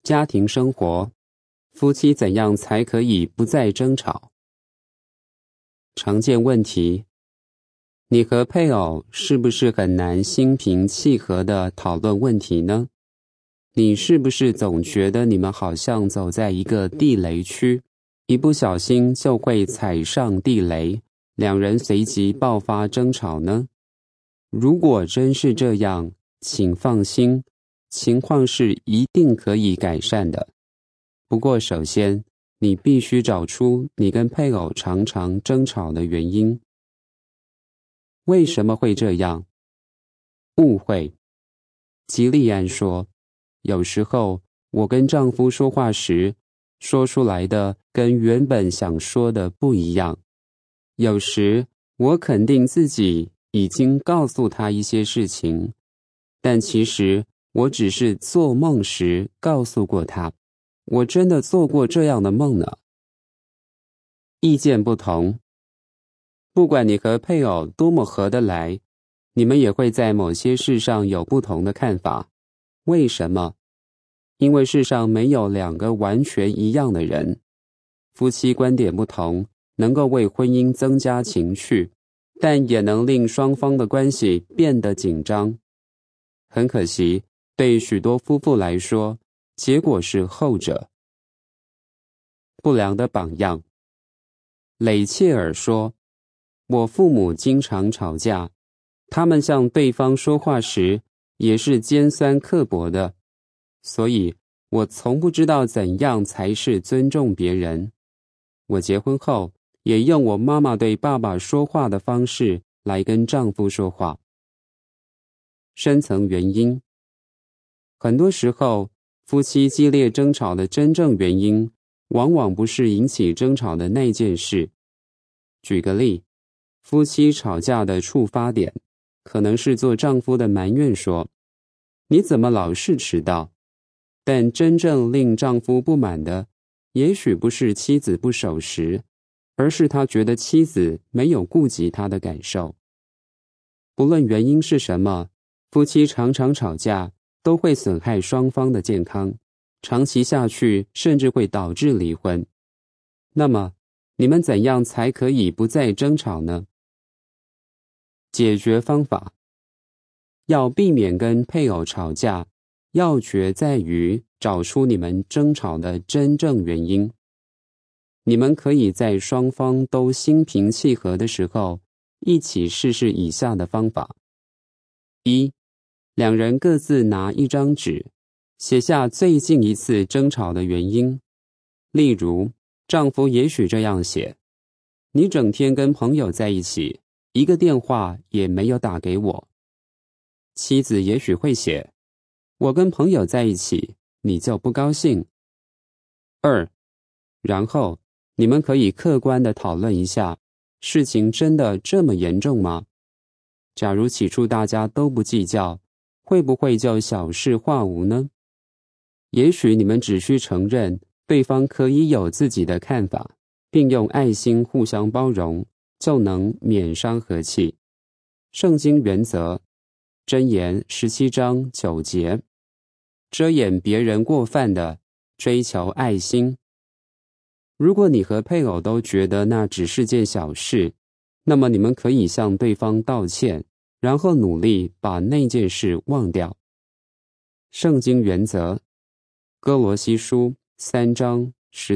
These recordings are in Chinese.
家庭生活，夫妻怎样才可以不再争吵？常见问题：你和配偶是不是很难心平气和地讨论问题呢？你是不是总觉得你们好像走在一个地雷区，一不小心就会踩上地雷，两人随即爆发争吵呢？如果真是这样，请放心，情况是一定可以改善的。不过首先，你必须找出你跟配偶常常争吵的原因。为什么会这样？误会。吉利安说，有时候我跟丈夫说话时，说出来的跟原本想说的不一样。有时我肯定自己已经告诉他一些事情，但其实我只是做梦时告诉过他，我真的做过这样的梦呢。意见不同。不管你和配偶多么合得来，你们也会在某些事上有不同的看法。为什么？因为世上没有两个完全一样的人。夫妻观点不同，能够为婚姻增加情趣，但也能令双方的关系变得紧张。很可惜，对许多夫妇来说，结果是后者。不良的榜样。雷切尔说，我父母经常吵架，他们向对方说话时也是尖酸刻薄的，所以我从不知道怎样才是尊重别人。我结婚后也用我妈妈对爸爸说话的方式来跟丈夫说话。深层原因。很多时候，夫妻激烈争吵的真正原因，往往不是引起争吵的那件事。举个例，夫妻吵架的触发点，可能是做丈夫的埋怨说，你怎么老是迟到？但真正令丈夫不满的，也许不是妻子不守时，而是他觉得妻子没有顾及他的感受。不论原因是什么，夫妻常常吵架，都会损害双方的健康，长期下去甚至会导致离婚。那么，你们怎样才可以不再争吵呢？解决方法。要避免跟配偶吵架，要诀在于找出你们争吵的真正原因。你们可以在双方都心平气和的时候，一起试试以下的方法。一，两人各自拿一张纸，写下最近一次争吵的原因。例如，丈夫也许这样写，你整天跟朋友在一起，一个电话也没有打给我。妻子也许会写，我跟朋友在一起，你就不高兴。二，然后你们可以客观地讨论一下，事情真的这么严重吗？假如起初大家都不计较，会不会就小事化无呢？也许你们只需承认对方可以有自己的看法，并用爱心互相包容，就能免伤和气。圣经原则，箴言17章9节，遮掩别人过犯的，追求爱心。如果你和配偶都觉得那只是件小事，那么你们可以向对方道歉，然后努力把那件事忘掉。圣经原则，哥罗西书3章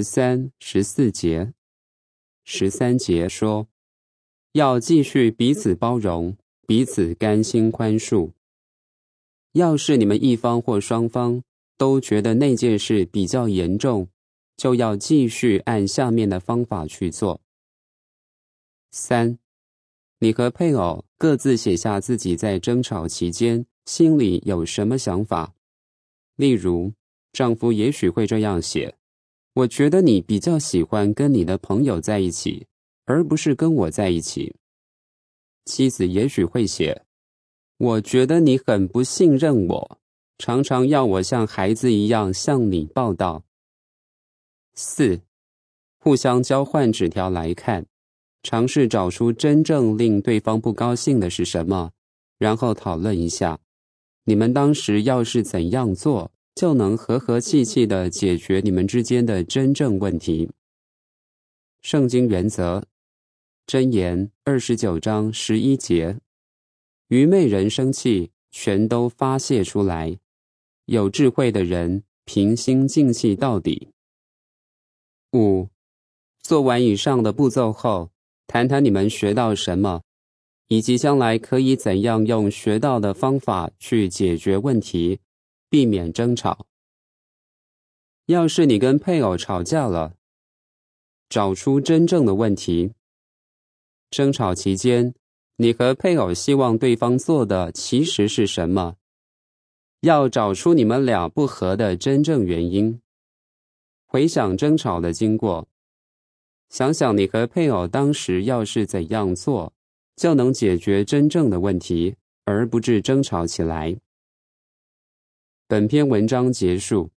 13、14节。13节说，要继续彼此包容，彼此甘心宽恕。要是你们一方或双方都觉得那件事比较严重，就要继续按下面的方法去做。3，你和配偶各自写下自己在争吵期间心里有什么想法。例如，丈夫也许会这样写，我觉得你比较喜欢跟你的朋友在一起，而不是跟我在一起。妻子也许会写，我觉得你很不信任我，常常要我像孩子一样向你报道。4，互相交换纸条来看，尝试找出真正令对方不高兴的是什么，然后讨论一下，你们当时要是怎样做， 就能和和气气地解决你们之间的真正问题。圣经原则，箴言29章11节，愚昧人生气，全都发泄出来，有智慧的人平心静气到底。5. 做完以上的步骤后，谈谈你们学到什么，以及将来可以怎样用学到的方法去解决问题，避免争吵。要是你跟配偶吵架了，找出真正的问题。争吵期间，你和配偶希望对方做的其实是什么？要找出你们俩不和的真正原因。回想争吵的经过，想想你和配偶当时要是怎样做，就能解决真正的问题，而不致争吵起来。本篇文章结束。